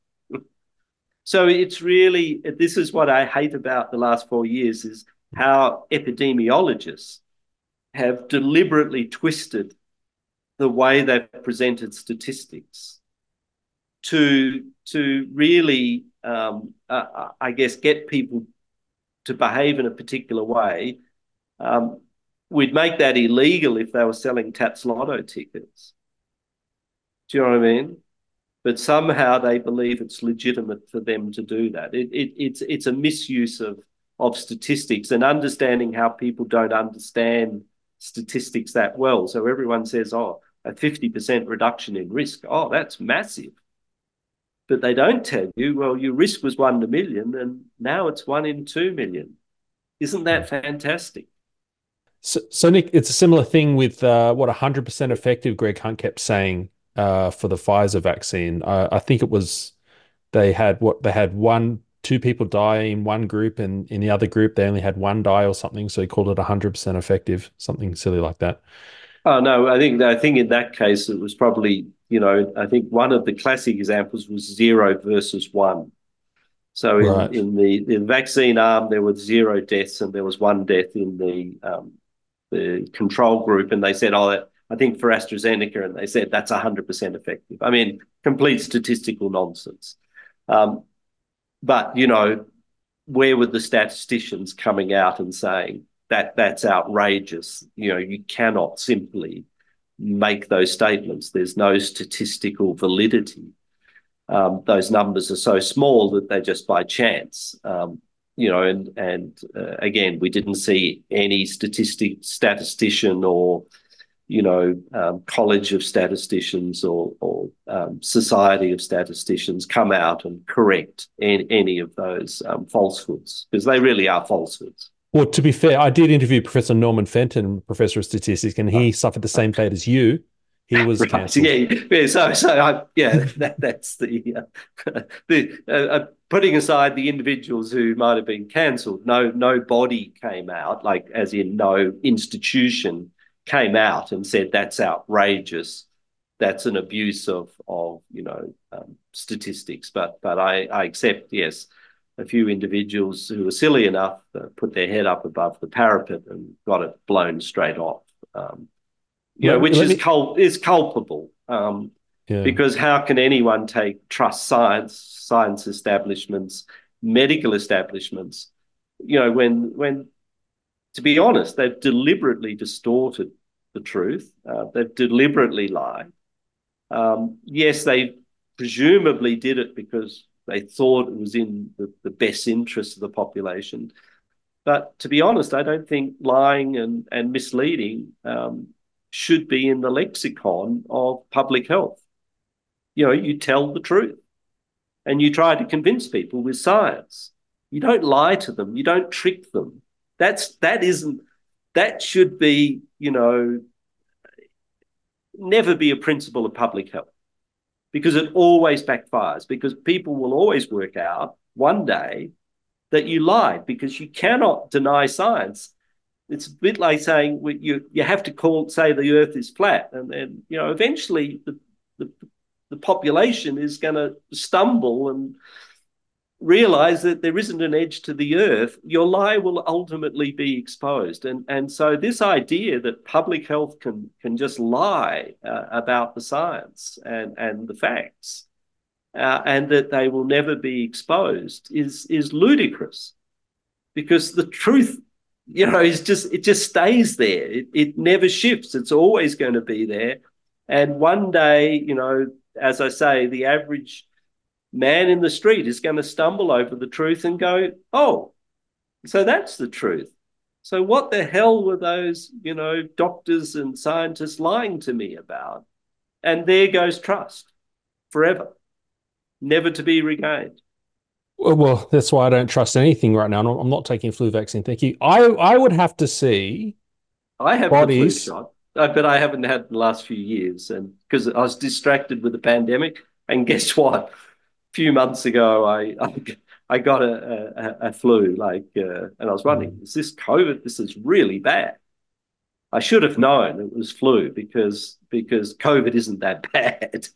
So it's really, this is what I hate about the last four years is how epidemiologists have deliberately twisted the way they've presented statistics to, to really, um, uh, I guess, get people to behave in a particular way. Um, we'd make that illegal if they were selling Tats Lotto tickets. Do you know what I mean? But somehow they believe it's legitimate for them to do that. It, it, it's it's a misuse of, of statistics and understanding how people don't understand statistics that well. So everyone says, oh, a fifty percent reduction in risk. Oh, that's massive. But they don't tell you, well, your risk was one in a million and now it's one in two million. Isn't that fantastic? So, so Nick, it's a similar thing with uh, what one hundred percent effective Greg Hunt kept saying uh, for the Pfizer vaccine. Uh, I think it was they had what they had one, two people die in one group, and in the other group they only had one die or something. So he called it one hundred percent effective, something silly like that. Oh no, I think I think in that case it was probably, you know, I think one of the classic examples was zero versus one. So in, right. in the, the vaccine arm there were zero deaths and there was one death in the um, the control group, and they said, oh, I think for AstraZeneca, and they said that's one hundred percent effective. I mean, complete statistical nonsense. Um, but, you know, where were the statisticians coming out and saying that that's outrageous? You know, you cannot simply make those statements. There's no statistical validity. Um, those numbers are so small that they're just by chance. Um, You know, and and uh, again, we didn't see any statistic statistician or, you know, um, college of statisticians or, or um, society of statisticians come out and correct any, any of those um, falsehoods, because they really are falsehoods. Well, to be fair, I did interview Professor Norman Fenton, Professor of Statistics, and he suffered the same fate as you. He was right. cancelled. Yeah, yeah, so so I, yeah, that, that's the uh, the uh, uh, putting aside the individuals who might have been cancelled. No, no body came out, like as in no institution came out and said that's outrageous. That's an abuse of of you know um, statistics. But but I, I accept, yes, a few individuals who were silly enough uh, put their head up above the parapet and got it blown straight off. Um, you know, let me, which let is me cul- is culpable. Um, yeah. because how can anyone take trust science, science establishments, medical establishments, you know, when when to be honest, they've deliberately distorted the truth. Uh, they've deliberately lied. Um, yes, they presumably did it because they thought it was in the, the best interest of the population. But to be honest, I don't think lying and, and misleading um, should be in the lexicon of public health. You know, you tell the truth and you try to convince people with science. You don't lie to them. You don't trick them. That's that isn't that should be, you know, never be a principle of public health because it always backfires because people will always work out one day that you lied because you cannot deny science. It's a bit like saying you you have to call say the earth is flat and then you know eventually the the, the population is going to stumble and realize that there isn't an edge to the earth, your lie will ultimately be exposed. And, and so this idea that public health can, can just lie uh, about the science and, and the facts uh, and that they will never be exposed is, is ludicrous because the truth, you know, is just, it just stays there. It, it never shifts. It's always going to be there. And one day, you know, as I say, the average man in the street is going to stumble over the truth and go, oh, so that's the truth. So what the hell were those, you know, doctors and scientists lying to me about? And there goes trust forever, never to be regained. Well, well, that's why I don't trust anything right now. I'm not, I'm not taking a flu vaccine. Thank you. I I would have to see I have the flu bodies. shot, uh, but I haven't had it in the last few years, and because I was distracted with the pandemic. And guess what? Few months ago, I I, I got a, a, a flu, like, uh, and I was wondering, Mm. is this COVID? This is really bad. I should have known it was flu because because COVID isn't that bad.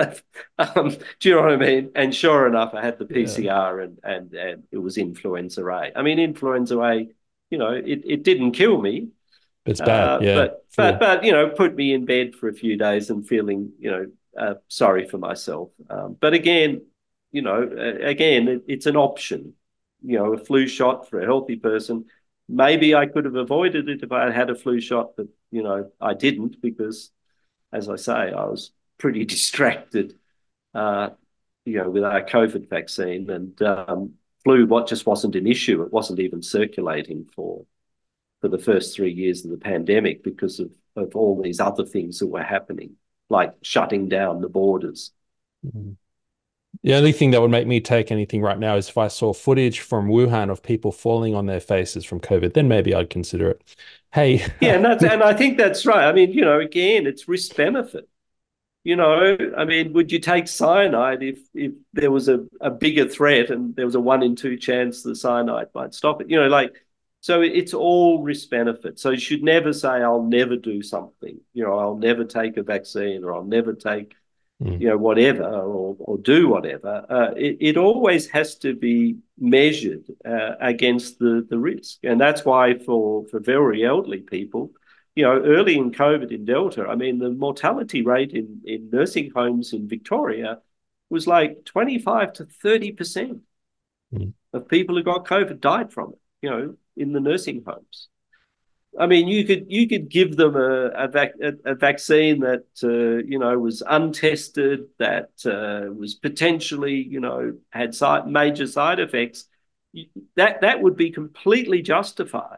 um, do you know what I mean? And sure enough, I had the Yeah, P C R and and and it was influenza A. I mean, influenza A, you know, it, it didn't kill me, it's bad. uh, Yeah, but but sure. but you know, put me in bed for a few days and feeling you know uh, sorry for myself. Um, but again, you know, uh, again, it, it's an option. You know, a flu shot for a healthy person. Maybe I could have avoided it if I had had a flu shot, but you know, I didn't because, as I say, I was pretty distracted. Uh, you know, with our COVID vaccine and um, flu, what just wasn't an issue. It wasn't even circulating for for the first three years of the pandemic because of, of all these other things that were happening, like shutting down the borders. Mhm. The only thing that would make me take anything right now is if I saw footage from Wuhan of people falling on their faces from COVID, then maybe I'd consider it. Hey, Yeah, and that's and I think that's right. I mean, you know, again, it's risk benefit. You know, I mean, would you take cyanide if if there was a, a bigger threat and there was a one in two chance the cyanide might stop it? You know, like so it's all risk benefit. So you should never say I'll never do something. You know, I'll never take a vaccine or I'll never take Mm, you know, whatever or, or do whatever, uh, it, it always has to be measured uh, against the, the risk. And that's why for, for very elderly people, you know, early in COVID in Delta, I mean, the mortality rate in, in nursing homes in Victoria was like twenty-five to thirty percent mm. of people who got COVID died from it, you know, in the nursing homes. I mean, you could you could give them a a, vac- a, a vaccine that uh, you know was untested, that uh, was potentially you know had side, major side effects. That that would be completely justified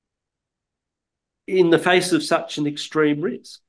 in the face of such an extreme risk.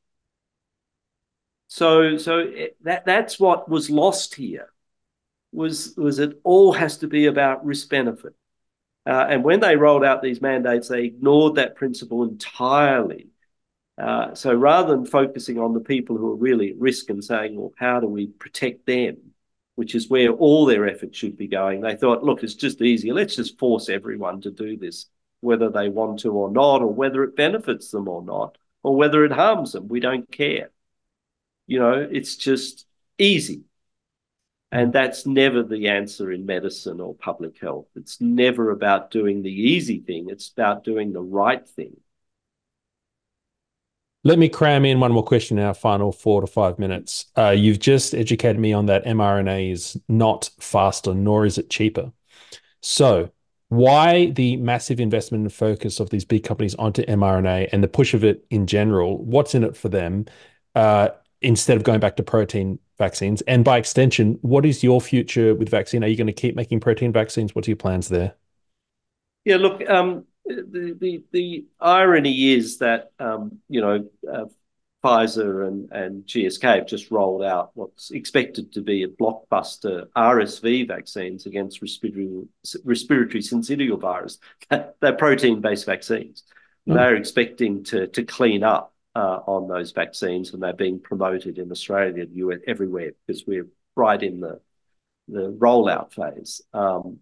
So so it, that that's what was lost here was was it all has to be about risk benefit. Uh, and when they rolled out these mandates, they ignored that principle entirely. Uh, so rather than focusing on the people who are really at risk and saying, well, how do we protect them, which is where all their efforts should be going, they thought, look, it's just easier. Let's just force everyone to do this, whether they want to or not, or whether it benefits them or not, or whether it harms them. We don't care. You know, it's just easy. And that's never the answer in medicine or public health. It's never about doing the easy thing. It's about doing the right thing. Let me cram in one more question in our final four to five minutes. Uh, you've just educated me on that mRNA is not faster, nor is it cheaper. So, why the massive investment and focus of these big companies onto mRNA and the push of it in general? What's in it for them uh, instead of going back to protein vaccines? And by extension, what is your future with vaccine? Are you going to keep making protein vaccines? What are your plans there? Yeah, look, um, the, the the irony is that um, you know uh, Pfizer and, and G S K have just rolled out what's expected to be a blockbuster R S V vaccines against respiratory respiratory syncytial virus. They're protein-based vaccines. And Oh, they're expecting to to clean up uh, on those vaccines, and they're being promoted in Australia, the U S, everywhere because we're right in the the rollout phase. Um,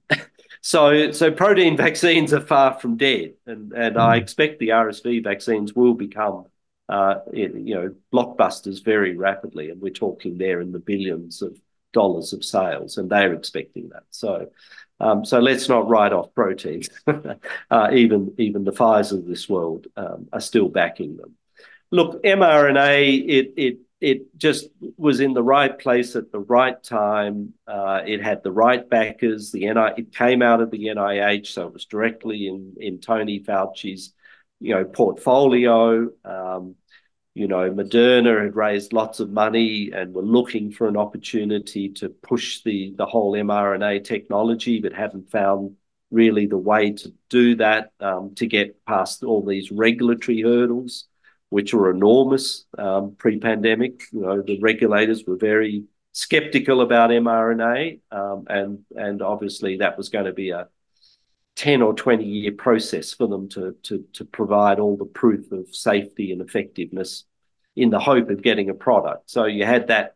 so, so protein vaccines are far from dead, and and I mm, expect the R S V vaccines will become, uh, you know, blockbusters very rapidly, and we're talking there in the billions of dollars of sales, and they're expecting that. So. Um, so let's not write off proteins. uh, even even the Pfizer of this world um, are still backing them. Look, mRNA, it it it just was in the right place at the right time. Uh, it had the right backers. The N I it came out of the N I H, so it was directly in in Tony Fauci's, you know, portfolio. Um, you know, Moderna had raised lots of money and were looking for an opportunity to push the the whole mRNA technology, but hadn't found really the way to do that um, to get past all these regulatory hurdles, which were enormous um, pre-pandemic. You know, the regulators were very skeptical about mRNA, um, and and obviously that was going to be a ten or twenty year process for them to, to, to provide all the proof of safety and effectiveness in the hope of getting a product. So you had that,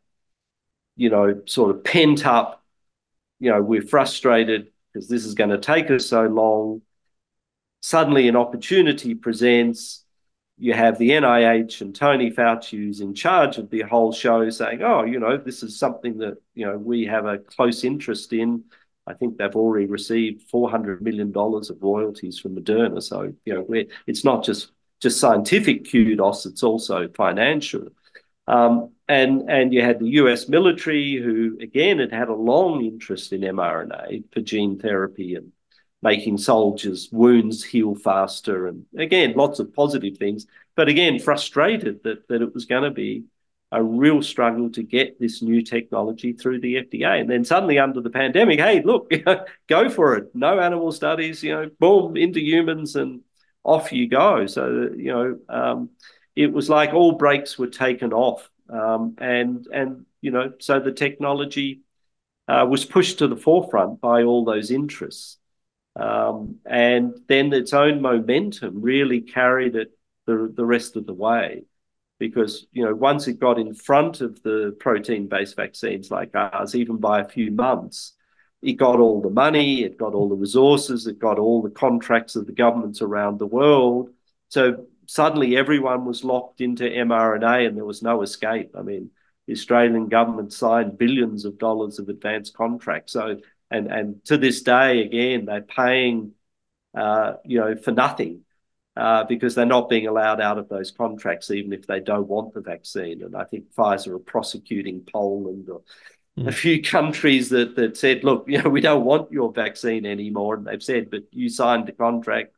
you know, sort of pent up, you know, we're frustrated because this is going to take us so long. Suddenly an opportunity presents. You have the N I H and Tony Fauci, who's in charge of the whole show, saying, oh, you know, this is something that, you know, we have a close interest in. I think they've already received four hundred million dollars of royalties from Moderna. So, you know, we're, it's not just, just scientific kudos, it's also financial. Um, and, and you had the U S military, who, again, had had a long interest in mRNA for gene therapy and making soldiers' wounds heal faster. And again, lots of positive things, but again, frustrated that, that it was going to be a real struggle to get this new technology through the F D A. And then suddenly under the pandemic, hey, look, you know, go for it. No animal studies, you know, boom, into humans and off you go. So, you know, um, it was like all brakes were taken off. Um, and, and, you know, so the technology uh, was pushed to the forefront by all those interests. Um, and then its own momentum really carried it the, the rest of the way. Because, you know, once it got in front of the protein-based vaccines like ours, even by a few months, it got all the money, it got all the resources, it got all the contracts of the governments around the world. So suddenly everyone was locked into mRNA and there was no escape. I mean, the Australian government signed billions of dollars of advanced contracts. So, and, and to this day, again, they're paying, uh, you know, for nothing uh, because they're not being allowed out of those contracts, even if they don't want the vaccine. And I think Pfizer are prosecuting Poland or a mm. few countries that, that said, look, you know, we don't want your vaccine anymore. And they've said, but you signed the contract,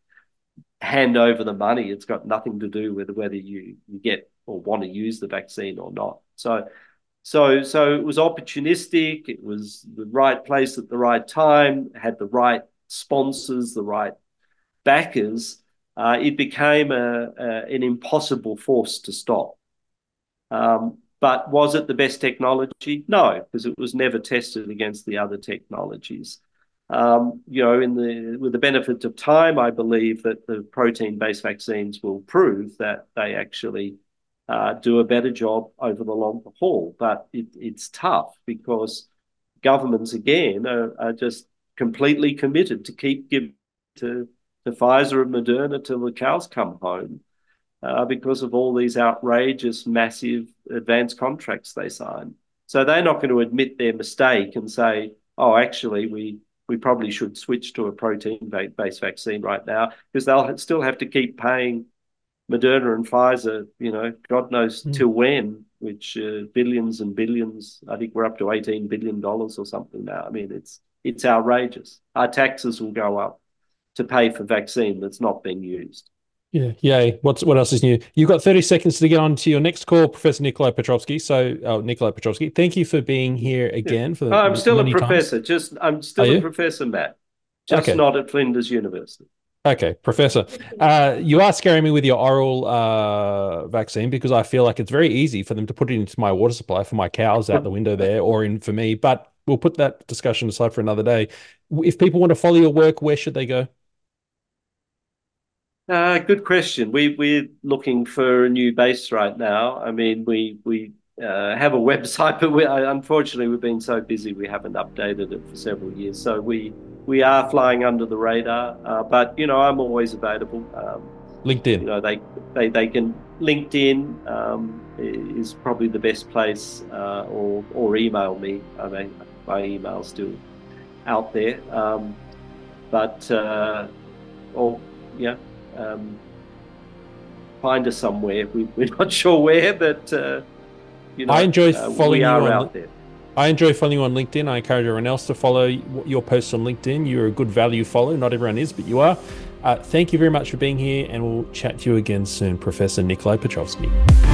hand over the money. It's got nothing to do with whether you, you get or want to use the vaccine or not. So, so, so it was opportunistic. It was the right place at the right time, had the right sponsors, the right backers. Uh, it became a, a, an impossible force to stop. Um, but was it the best technology? No, because it was never tested against the other technologies. Um, you know, in the with the benefit of time, I believe that the protein-based vaccines will prove that they actually uh, do a better job over the long haul. But it, it's tough because governments, again, are, are just completely committed to keep giving to, to Pfizer and Moderna till the cows come home uh, because of all these outrageous, massive advanced contracts they sign. So they're not going to admit their mistake and say, oh, actually, we we probably should switch to a protein-based vaccine right now, because they'll still have to keep paying Moderna and Pfizer, you know, God knows Mm. till when, which uh, billions and billions. I think we're up to eighteen billion dollars or something now. I mean, it's it's outrageous. Our taxes will go up to pay for vaccine that's not being used. Yeah, yay. What's what else is new? You've got thirty seconds to get on to your next call, Professor Nikolai Petrovsky. So, uh, Nikolai Petrovsky, thank you for being here Yeah. again for Oh, I'm the still a many times. professor. Just I'm Are still a you? professor, Matt. Just Okay. not at Flinders University. Okay, Professor. Uh, you are scaring me with your oral uh, vaccine because I feel like it's very easy for them to put it into my water supply for my cows out the window there or in for me. But we'll put that discussion aside for another day. If people want to follow your work, where should they go? Uh, good question. We we're looking for a new base right now. I mean, we we uh, have a website, but we, unfortunately we've been so busy we haven't updated it for several years. So we we are flying under the radar. Uh, but you know, I'm always available. Um, you LinkedIn. know, they they they can LinkedIn um, is probably the best place, uh, or or email me. I mean, my email's still out there. Um, but uh, or yeah. Um, find us somewhere. We, we're not sure where, but uh, you know, I enjoy uh, following we you are on. out there. I enjoy following you on LinkedIn. I encourage everyone else to follow your posts on LinkedIn. You're a good value follow. Not everyone is, but you are. Uh, thank you very much for being here, and we'll chat to you again soon, Professor Nikolai Petrovsky.